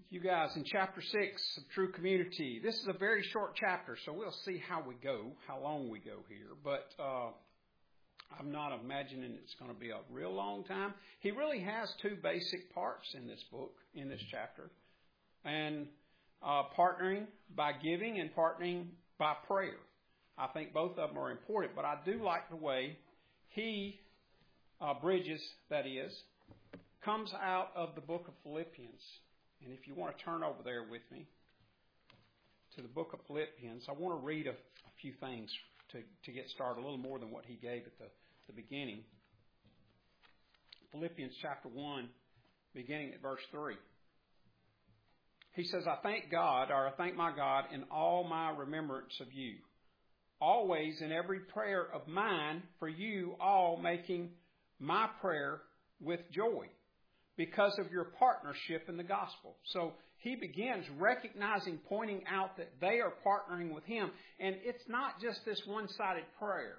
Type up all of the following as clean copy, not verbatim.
you guys in chapter 6 of True Community. This is a very short chapter, so we'll see how we go, how long we go here. But I'm not imagining it's going to be a real long time. He really has two basic parts in this book, in this chapter. And partnering by giving and partnering by prayer. I think both of them are important, but I do like the way he, Bridges, that is, comes out of the book of Philippians. And if you want to turn over there with me to the book of Philippians, I want to read a few things to get started, a little more than what he gave at the beginning. Philippians chapter 1, beginning at verse 3. He says, I thank my God in all my remembrance of you, always in every prayer of mine for you all, making my prayer with joy, because of your partnership in the gospel. So he begins recognizing, pointing out that they are partnering with him. And it's not just this one-sided prayer.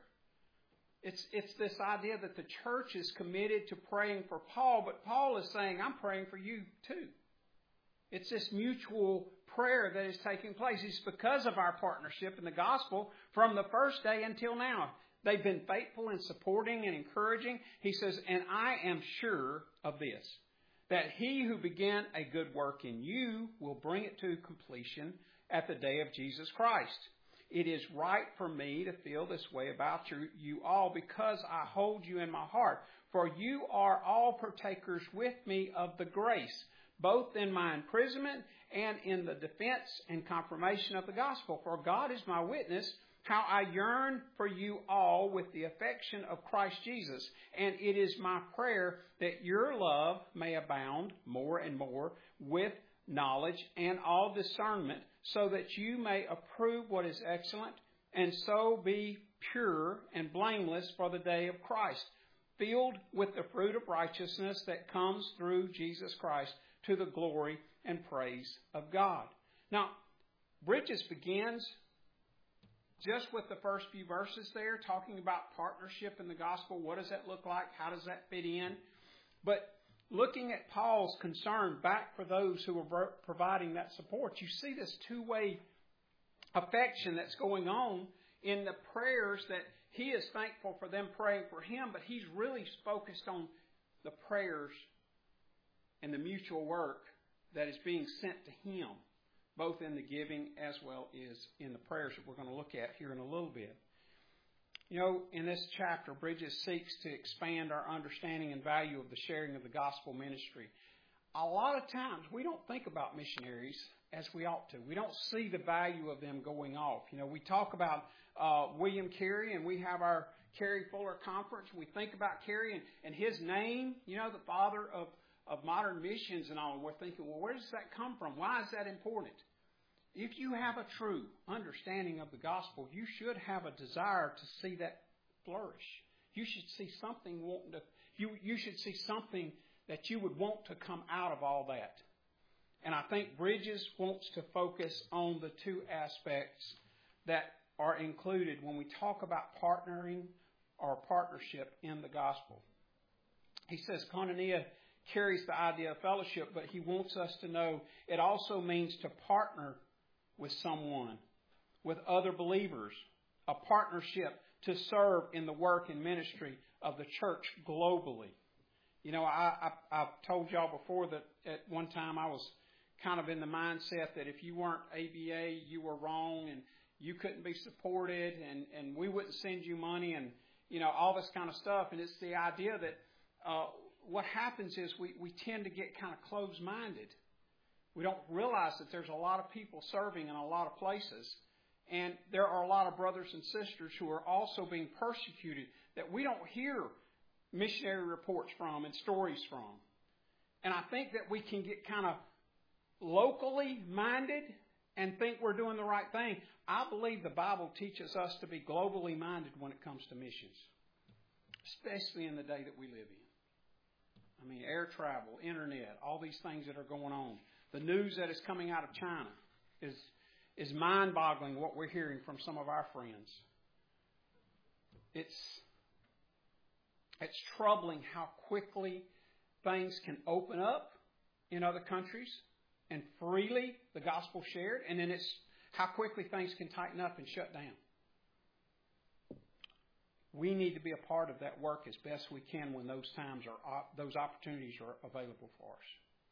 It's this idea that the church is committed to praying for Paul, but Paul is saying, I'm praying for you too. It's this mutual prayer that is taking place. It's because of our partnership in the gospel from the first day until now. They've been faithful in supporting and encouraging. He says, and I am sure of this, that he who began a good work in you will bring it to completion at the day of Jesus Christ. It is right for me to feel this way about you all, because I hold you in my heart. For you are all partakers with me of the grace, both in my imprisonment and in the defense and confirmation of the gospel. For God is my witness, how I yearn for you all with the affection of Christ Jesus. And it is my prayer that your love may abound more and more with knowledge and all discernment, so that you may approve what is excellent, and so be pure and blameless for the day of Christ, filled with the fruit of righteousness that comes through Jesus Christ, to the glory and praise of God. Now, Bridges begins just with the first few verses there, talking about partnership in the gospel. What does that look like? How does that fit in? But looking at Paul's concern back for those who are providing that support, you see this two-way affection that's going on in the prayers, that he is thankful for them praying for him, but he's really focused on the prayers and the mutual work that is being sent to him, both in the giving as well as in the prayers that we're going to look at here in a little bit. You know, in this chapter, Bridges seeks to expand our understanding and value of the sharing of the gospel ministry. A lot of times we don't think about missionaries as we ought to. We don't see the value of them going off. You know, we talk about William Carey, and we have our Carey Fuller Conference. We think about Carey and his name, you know, the father of modern missions and all. And we're thinking, well, where does that come from? Why is that important? If you have a true understanding of the gospel, you should have a desire to see that flourish. You should see something you should see something that you would want to come out of all that. And I think Bridges wants to focus on the two aspects that are included when we talk about partnering or partnership in the gospel. He says koinonia carries the idea of fellowship, but he wants us to know it also means to partner with someone, with other believers, a partnership to serve in the work and ministry of the church globally. You know, I've told y'all before that at one time I was kind of in the mindset that if you weren't ABA, you were wrong and you couldn't be supported and we wouldn't send you money and, you know, all this kind of stuff. And it's the idea that what happens is we tend to get kind of closed-minded. We don't realize that there's a lot of people serving in a lot of places. And there are a lot of brothers and sisters who are also being persecuted that we don't hear missionary reports from and stories from. And I think that we can get kind of locally minded and think we're doing the right thing. I believe the Bible teaches us to be globally minded when it comes to missions, especially in the day that we live in. I mean, air travel, internet, all these things that are going on. The news that is coming out of China is mind-boggling, what we're hearing from some of our friends. It's troubling how quickly things can open up in other countries and freely the gospel shared, and then it's how quickly things can tighten up and shut down. We need to be a part of that work as best we can when those those opportunities are available for us.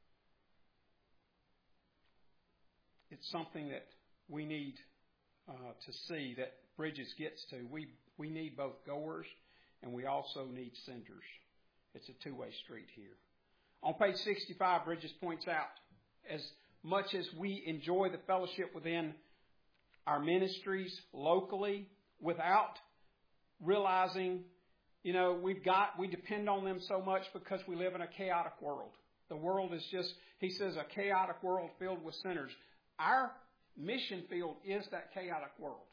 It's something that we need to see that Bridges gets to. We need both goers and we also need senders. It's a two-way street here. On page 65, Bridges points out, as much as we enjoy the fellowship within our ministries locally, without realizing, we depend on them so much because we live in a chaotic world. The world is just, he says, a chaotic world filled with sinners. Our mission field is that chaotic world.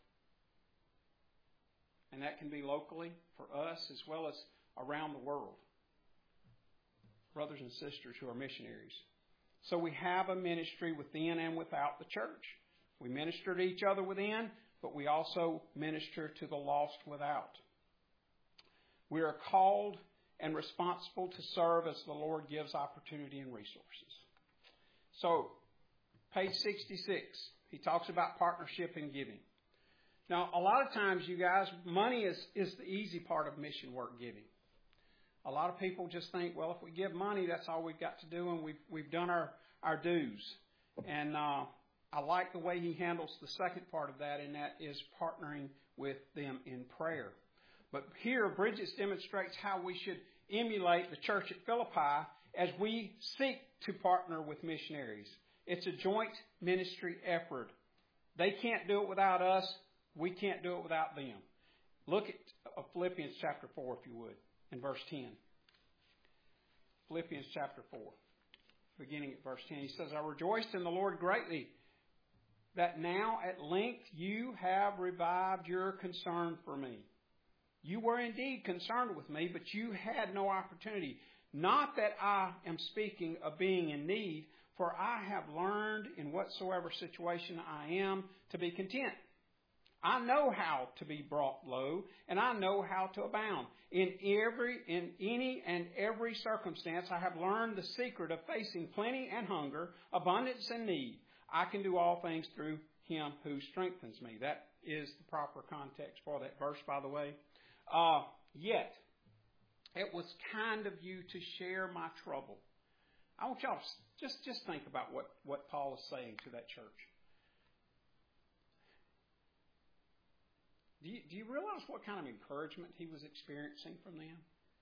And that can be locally for us as well as around the world. Brothers and sisters who are missionaries. So we have a ministry within and without the church. We minister to each other within, but we also minister to the lost without. We are called and responsible to serve as the Lord gives opportunity and resources. So, page 66, he talks about partnership and giving. Now, a lot of times, you guys, money is the easy part of mission work giving. A lot of people just think, well, if we give money, that's all we've got to do, and we've done our dues. And I like the way he handles the second part of that, and that is partnering with them in prayer. But here, Bridges demonstrates how we should emulate the church at Philippi as we seek to partner with missionaries. It's a joint ministry effort. They can't do it without us. We can't do it without them. Look at Philippians chapter 4, if you would, in verse 10. Philippians chapter 4, beginning at verse 10. He says, I rejoiced in the Lord greatly that now at length you have revived your concern for me. You were indeed concerned with me, but you had no opportunity. Not that I am speaking of being in need, for I have learned in whatsoever situation I am to be content. I know how to be brought low, and I know how to abound. In any and every circumstance, I have learned the secret of facing plenty and hunger, abundance and need. I can do all things through Him who strengthens me. That is the proper context for that verse, by the way. Yet, it was kind of you to share my trouble. I want y'all to just think about what Paul is saying to that church. Do you realize what kind of encouragement he was experiencing from them?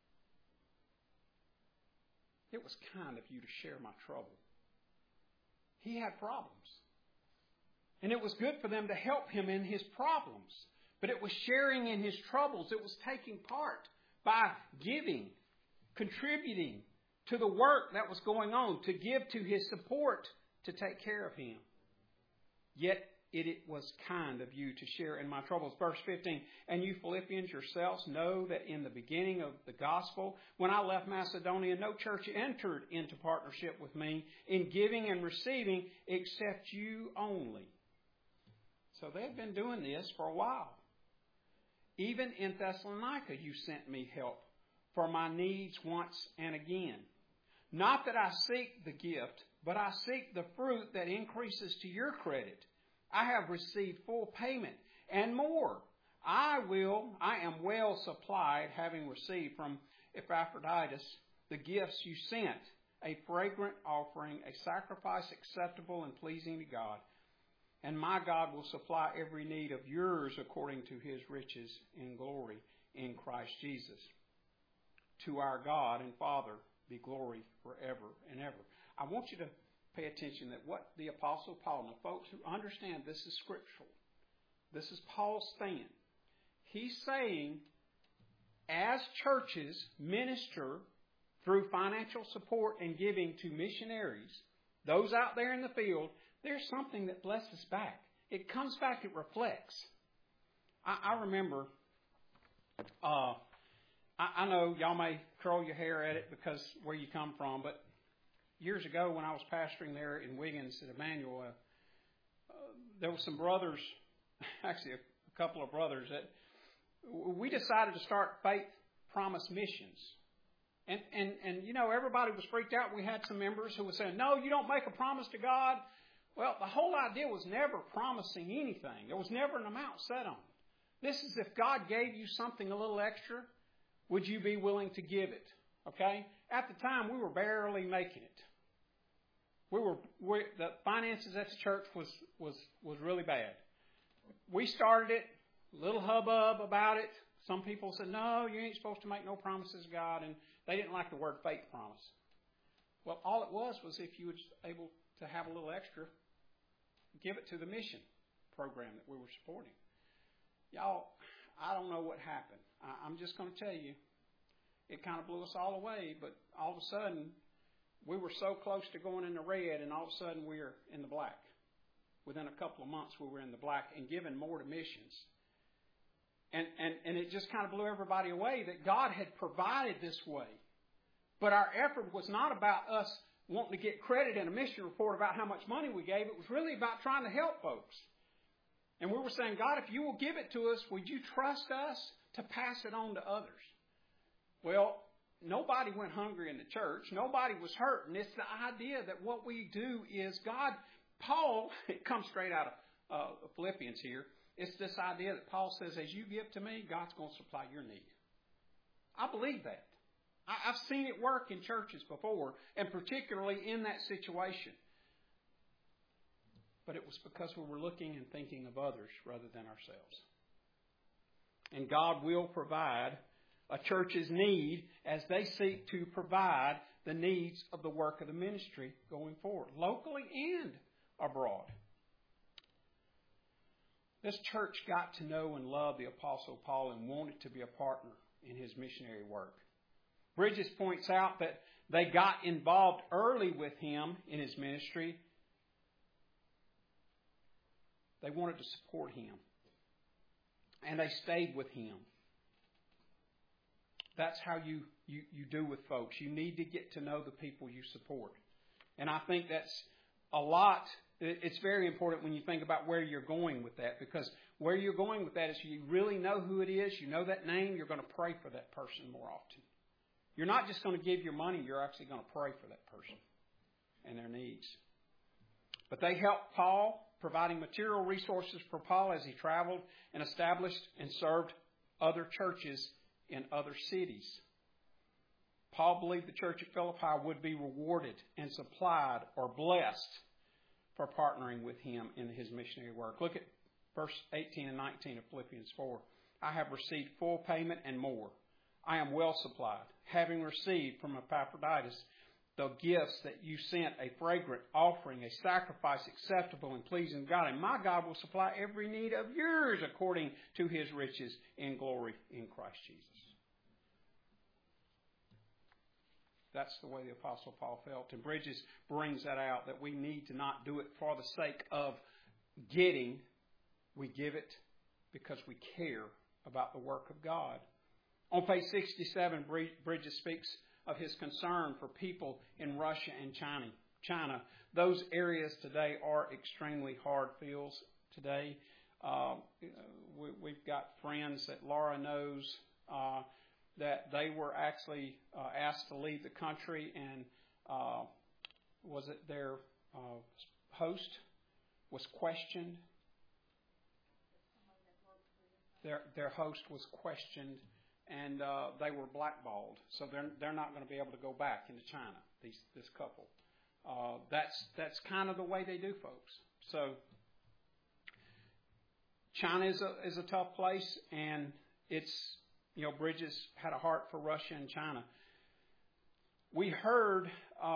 It was kind of you to share my trouble. He had problems. And it was good for them to help him in his problems. But it was sharing in his troubles. It was taking part by giving, contributing to the work that was going on, to give to his support, to take care of him. Yet it was kind of you to share in my troubles. Verse 15, and you Philippians yourselves know that in the beginning of the gospel, when I left Macedonia, no church entered into partnership with me in giving and receiving except you only. So they've been doing this for a while. Even in Thessalonica, you sent me help for my needs once and again. Not that I seek the gift, but I seek the fruit that increases to your credit. I have received full payment and more. I am well supplied, having received from Epaphroditus the gifts you sent, a fragrant offering, a sacrifice acceptable and pleasing to God. And my God will supply every need of yours according to His riches in glory in Christ Jesus. To our God and Father be glory forever and ever. I want you to pay attention that what the Apostle Paul, now folks who understand this is scriptural, this is Paul's stand. He's saying, as churches minister through financial support and giving to missionaries, those out there in the field, there's something that blesses back. It comes back, it reflects. I remember, I know y'all may curl your hair at it because where you come from, but years ago when I was pastoring there in Wiggins at Emmanuel, there were some brothers, actually a couple of brothers, that we decided to start Faith Promise Missions. And you know, everybody was freaked out. We had some members who were saying, no, you don't make a promise to God. Well, the whole idea was never promising anything. There was never an amount set on it. This is if God gave you something a little extra, would you be willing to give it? Okay? At the time, we were barely making it. The finances at the church was really bad. We started it, a little hubbub about it. Some people said, no, you ain't supposed to make no promises to God, and they didn't like the word faith promise. Well, all it was if you were able to have a little extra, give it to the mission program that we were supporting. Y'all, I don't know what happened. I'm just going to tell you, it kind of blew us all away, but all of a sudden, we were so close to going in the red, and all of a sudden we're in the black. Within a couple of months, we were in the black and giving more to missions. And it just kind of blew everybody away that God had provided this way. But our effort was not about us wanting to get credit in a mission report about how much money we gave. It was really about trying to help folks. And we were saying, God, if you will give it to us, would you trust us to pass it on to others? Well, nobody went hungry in the church. Nobody was hurting. It's the idea that what we do is Paul, it comes straight out of Philippians here. It's this idea that Paul says, as you give to me, God's going to supply your need. I believe that. I've seen it work in churches before, and particularly in that situation. But it was because we were looking and thinking of others rather than ourselves. And God will provide a church's need as they seek to provide the needs of the work of the ministry going forward, locally and abroad. This church got to know and love the Apostle Paul and wanted to be a partner in his missionary work. Bridges points out that they got involved early with him in his ministry. They wanted to support him. And they stayed with him. That's how you do with folks. You need to get to know the people you support. And I think that's a lot. It's very important when you think about where you're going with that, because where you're going with that is you really know who it is, you know that name, you're going to pray for that person more often. You're not just going to give your money, you're actually going to pray for that person and their needs. But they helped Paul, providing material resources for Paul as he traveled and established and served other churches in other cities. Paul believed the church at Philippi would be rewarded and supplied or blessed for partnering with him in his missionary work. Look at verse 18 and 19 of Philippians 4. I have received full payment and more. I am well supplied, having received from Epaphroditus the gifts that you sent, a fragrant offering, a sacrifice acceptable and pleasing to God. And my God will supply every need of yours according to his riches in glory in Christ Jesus. That's the way the Apostle Paul felt. And Bridges brings that out, that we need to not do it for the sake of getting. We give it because we care about the work of God. On page 67, Bridges speaks of his concern for people in Russia and China. Those areas today are extremely hard fields today. We've got friends that Laura knows that they were actually asked to leave the country, and was it their host was questioned? Their host was questioned, and they were blackballed. So they're not going to be able to go back into China. This couple. That's kind of the way they do, folks. So China is a tough place, and it's, Bridges had a heart for Russia and China. We heard,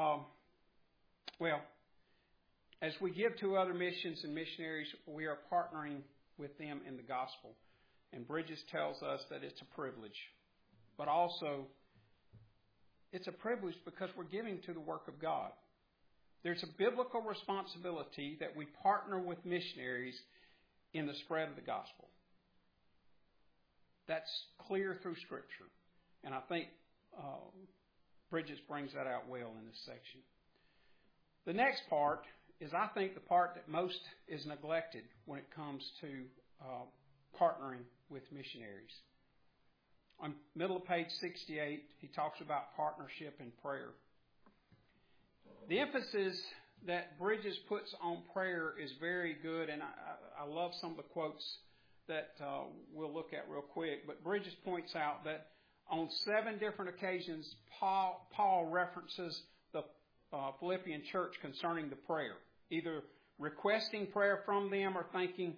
as we give to other missions and missionaries, we are partnering with them in the gospel. And Bridges tells us that it's a privilege. But also, it's a privilege because we're giving to the work of God. There's a biblical responsibility that we partner with missionaries in the spread of the gospel. That's clear through Scripture. And I think Bridges brings that out well in this section. The next part is, I think, the part that most is neglected when it comes to partnering with missionaries. On middle of page 68, he talks about partnership in prayer. The emphasis that Bridges puts on prayer is very good, and I love some of the quotes that we'll look at real quick. But Bridges points out that on 7 different occasions, Paul references the Philippian church concerning the prayer, either requesting prayer from them or thanking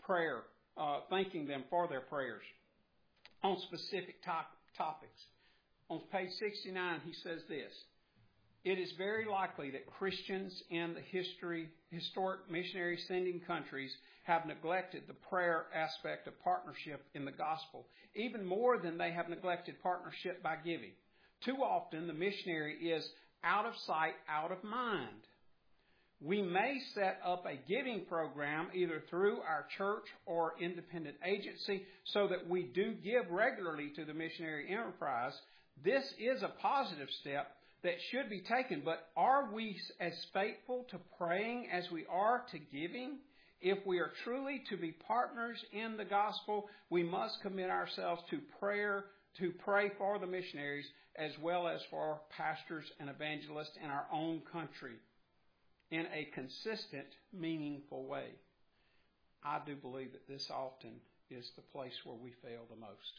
them for their prayers on specific topics. On page 69, he says this: "It is very likely that Christians in the historic missionary sending countries have neglected the prayer aspect of partnership in the gospel, even more than they have neglected partnership by giving. Too often, the missionary is out of sight, out of mind. We may set up a giving program either through our church or independent agency so that we do give regularly to the missionary enterprise. This is a positive step that should be taken, but are we as faithful to praying as we are to giving? If we are truly to be partners in the gospel, we must commit ourselves to pray for the missionaries as well as for pastors and evangelists in our own country in a consistent, meaningful way." I do believe that this often is the place where we fail the most.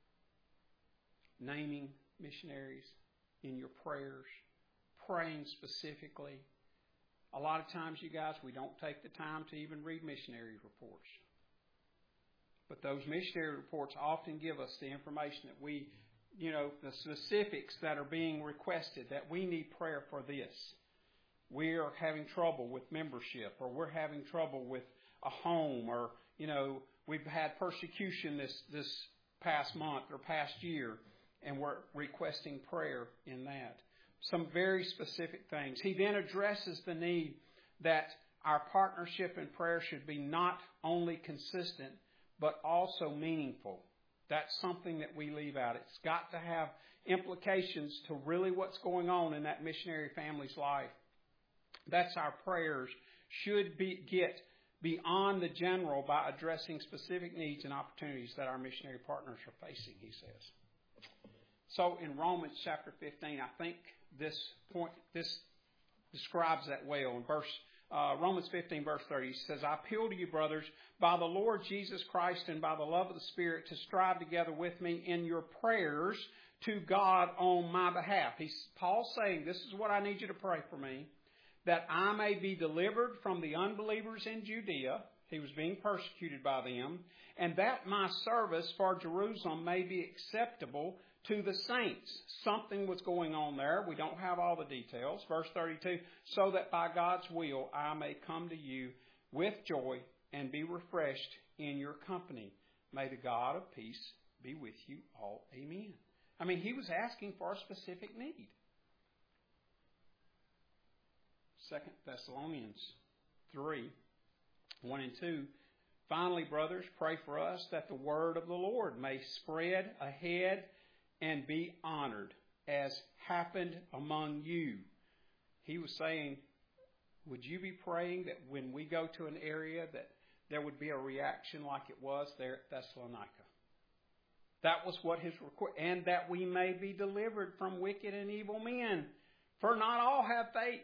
Naming missionaries in your prayers, praying specifically. A lot of times, you guys, we don't take the time to even read missionary reports. But those missionary reports often give us the information that the specifics that are being requested, that we need prayer for this. We are having trouble with membership, or we're having trouble with a home, or, we've had persecution this past month or past year, and we're requesting prayer in that. Some very specific things. He then addresses the need that our partnership in prayer should be not only consistent, but also meaningful. That's something that we leave out. It's got to have implications to really what's going on in that missionary family's life. That's our prayers should get beyond the general by addressing specific needs and opportunities that our missionary partners are facing, he says. So in Romans chapter 15, I think this describes that well. In Romans 15, verse 30, he says, "I appeal to you, brothers, by the Lord Jesus Christ and by the love of the Spirit, to strive together with me in your prayers to God on my behalf." Paul's saying, this is what I need you to pray for me, "that I may be delivered from the unbelievers in Judea." He was being persecuted by them. "And that my service for Jerusalem may be acceptable to the saints." Something was going on there. We don't have all the details. Verse 32, "So that by God's will I may come to you with joy and be refreshed in your company. May the God of peace be with you all. Amen." I mean, he was asking for a specific need. 2 Thessalonians 3, 1 and 2. "Finally, brothers, pray for us that the word of the Lord may spread ahead and be honored, as happened among you." He was saying, would you be praying that when we go to an area that there would be a reaction like it was there at Thessalonica? That was what his request, "and that we may be delivered from wicked and evil men, for not all have faith."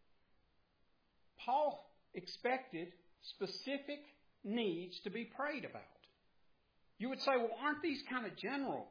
Paul expected specific needs to be prayed about. You would say, well, aren't these kind of general?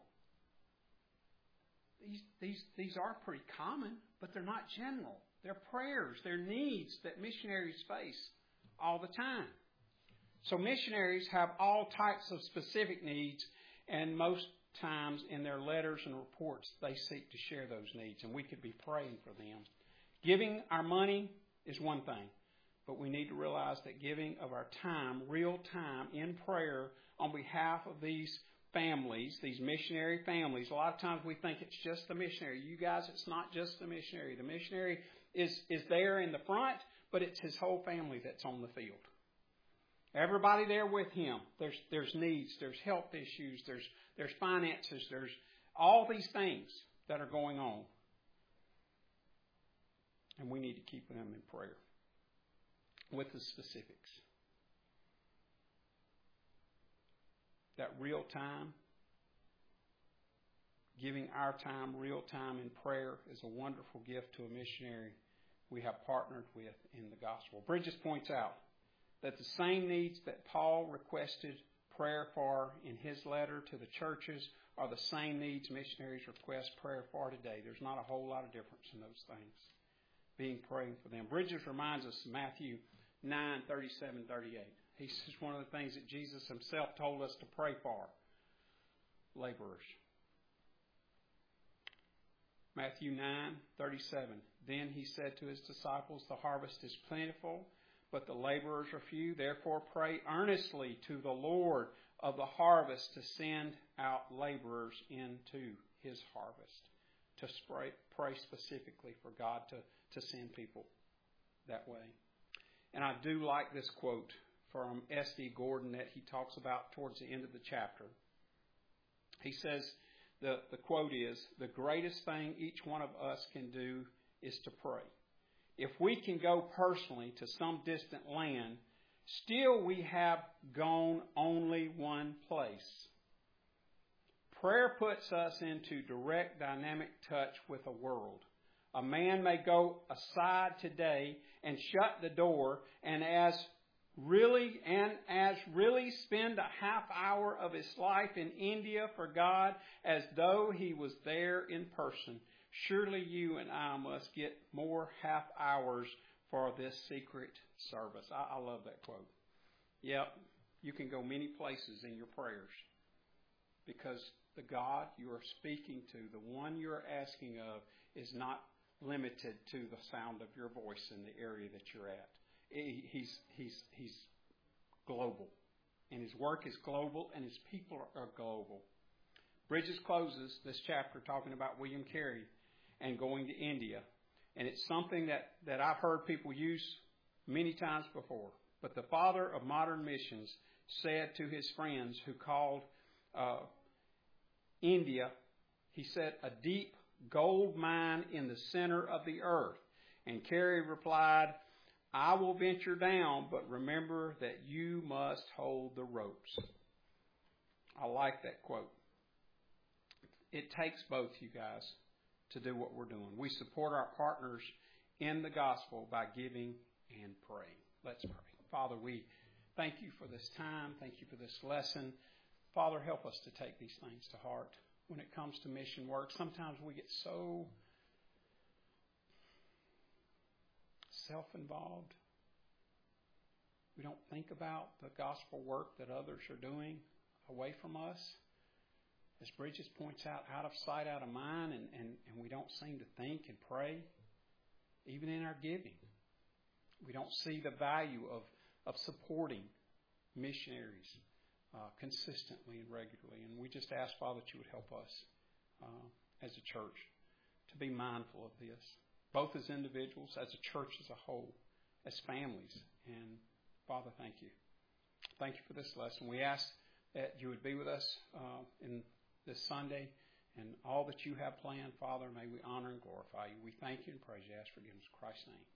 These are pretty common, but they're not general. They're prayers, they're needs that missionaries face all the time. So missionaries have all types of specific needs, and most times in their letters and reports, they seek to share those needs, and we could be praying for them. Giving our money is one thing, but we need to realize that giving of our time, real time, in prayer on behalf of these families, these missionary families. A lot of times we think it's just the missionary. You guys, it's not just the missionary. The missionary is there in the front, but it's his whole family that's on the field. Everybody there with him. There's needs, there's health issues, there's finances, there's all these things that are going on. And we need to keep them in prayer with the specifics. That real time Giving our time, real time in prayer, is a wonderful gift to a missionary we have partnered with in the gospel. Bridges points out that the same needs that Paul requested prayer for in his letter to the churches are the same needs missionaries request prayer for today. There's not a whole lot of difference in those things. Being praying for them. Bridges reminds us of Matthew 9:37-38. He says one of the things that Jesus himself told us to pray for. Laborers. Matthew 9:37. Then he said to his disciples, the harvest is plentiful, but the laborers are few. Therefore pray earnestly to the Lord of the harvest to send out laborers into his harvest. To pray specifically for God to send people that way. And I do like this quote from S.D. Gordon that he talks about towards the end of the chapter. He says, the quote is, the greatest thing each one of us can do is to pray. If we can go personally to some distant land, still we have gone only one place. Prayer puts us into direct dynamic touch with a world. A man may go aside today and shut the door and as really spend a half hour of his life in India for God as though he was there in person. Surely you and I must get more half hours for this secret service. I love that quote. Yep, you can go many places in your prayers because the God you are speaking to, the one you are asking of, is not limited to the sound of your voice in the area that you're at. He's global. And his work is global, and his people are global. Bridges closes this chapter talking about William Carey and going to India. And it's something that I've heard people use many times before. But the father of modern missions said to his friends who called India, he said, a deep gold mine in the center of the earth. And Carey replied, I will venture down, but remember that you must hold the ropes. I like that quote. It takes both, you guys, to do what we're doing. We support our partners in the gospel by giving and praying. Let's pray. Father, we thank you for this time. Thank you for this lesson. Father, help us to take these things to heart. When it comes to mission work, sometimes we get so self-involved. We don't think about the gospel work that others are doing away from us. As Bridges points out of sight, out of mind, and we don't seem to think and pray, even in our giving. We don't see the value of supporting missionaries consistently and regularly. And we just ask, Father, that you would help us as a church to be mindful of this, both as individuals, as a church as a whole, as families. And Father, thank you. Thank you for this lesson. We ask that you would be with us in this Sunday and all that you have planned, Father. May we honor and glorify you. We thank you and praise you. Ask for forgiveness in Christ's name.